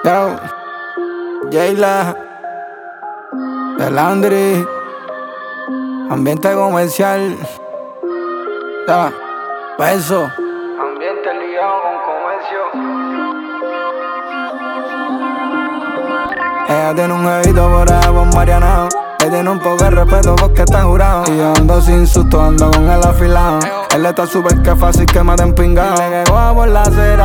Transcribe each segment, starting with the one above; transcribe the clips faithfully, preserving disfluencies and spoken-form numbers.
Yo, Jayla, Delandri, ambiente comercial, ya, peso. Ambiente ligado con comercio. Ella tiene un jevito por ahí por Mariana. Le tiene un poco de respeto porque está jurado. Y yo ando sin susto, ando con el afilado. Él está súper que fácil que me den pingado. Le que coja por la acera,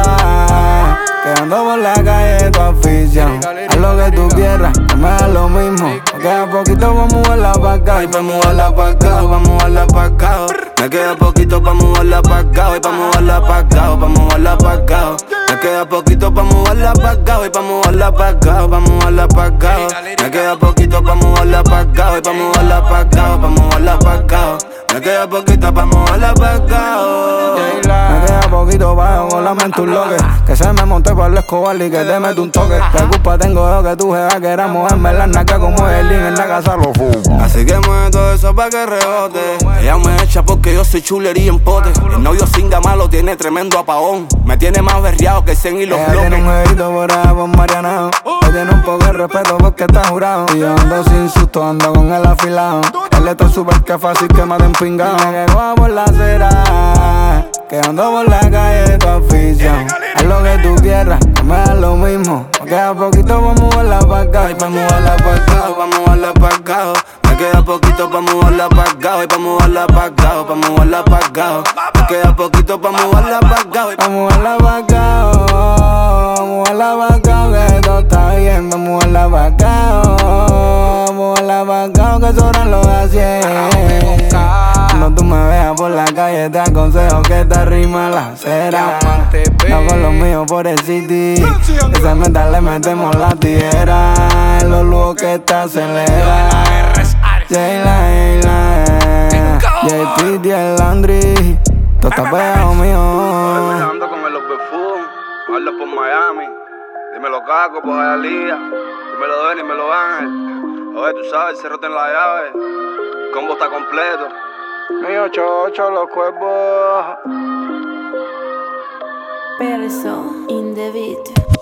que ando por la calle tu afición. Haz lo que tú quieras, no me da lo mismo. Me queda poquito pa' moverla pa' acá. Y pa' moverla pa' acá, pa' moverla pa' acá. Me queda poquito pa' moverla pa' acá. Y pa' moverla pa' acá, pa' moverla pa' acá. Me queda poquito pa' moverla pa' acá. Y pa' moverla pa' acá, pa' moverla pa' acá. Me queda poquito pa' moverla pa' acá. Y pa' moverla pa' acá, pa' moverla pa' acá. Me queda poquito pa' moverla pa' acá. Me queda poquito bajo con la mente un loque. Que se me monte por el escobar y que te mete un toque. ¿Qué culpa tengo yo que tu jeva quiera moverme la naca como el link en la casa lo fuma? Así que mueve todo eso pa' que rebote. Ella me echa porque yo soy chulería en pote. El novio singa malo tiene tremendo apagón. Me tiene más berreado que cien y los Ella bloques. tiene un jevito por ahí por Mariana. Le tiene un poco de respeto porque está jurado. Y yo ando sin susto, ando con el afilado. Él está súper que fácil que me den pingado. Que coja por la acera, que ando por la calle tu afición. Haz lo que tú quieras, no me da lo mismo. Me queda poquito pa' moverla pa' acá. Y pa' moverla pa' acá, pa' moverla pa' acá. Me queda poquito pa' moverla pa' acá. Y pa' moverla pa' acá, pa' moverla pa' acá. Me queda poquito pa' moverla pa' acá. Pa' moverla pa' acá, oh, moverla pa' acá, que todo está bien. Pa' moverla pa' acá, oh, moverla pa' acá, que sobran los asientos. Cuando tú me veas por la calle te aconsejo que te arrima la acera. No con los míos por el city, que se meta le metemos la tijera. Los lujos que te acelera. Jayla, Jayla, J P, Delandri, tú estás pegado mío. Ando con el Los Perfumes, habla por Miami. Dímelo Caco, por Hialeah. Dímelo Denny, dímelo Ángel. Oye, tú sabes, cerrote en la llave. El combo está completo. Mío chocho, los cuervos. Perso in the beat.